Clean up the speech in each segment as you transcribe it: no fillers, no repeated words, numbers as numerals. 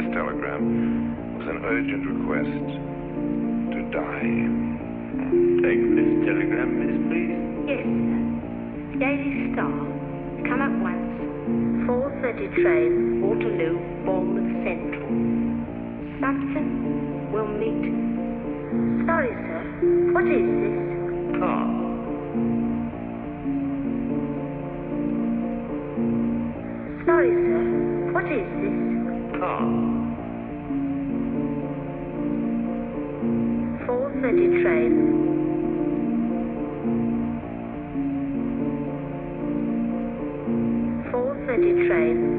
telegram was an urgent request to die. Take this telegram, miss, please. Yes, sir. Daily Star. Come at once. 4:30 train, Waterloo, Bournemouth Central. Southampton will meet. Sorry, sir. What is this? Car. Sorry, sir. What is this? Car. 4:30 train. Train.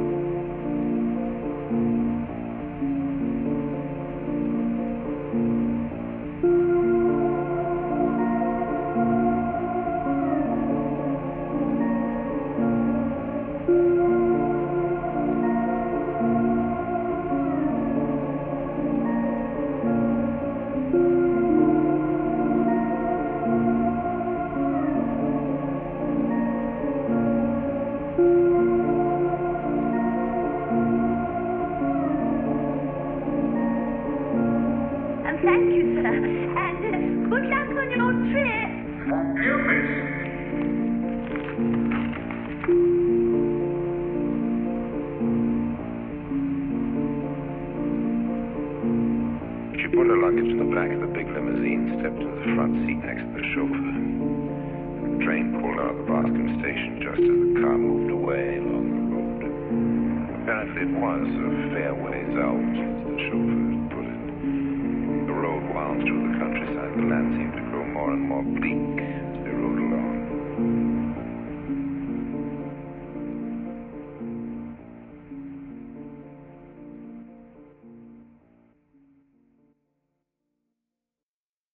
Thank you, sir. And good luck on your trip. Thank you, miss. She put her luggage in the back of the big limousine, stepped into the front seat next to the chauffeur. The train pulled out of the Bascom station just as the car moved away along the road. Apparently it was a fair ways out, the chauffeur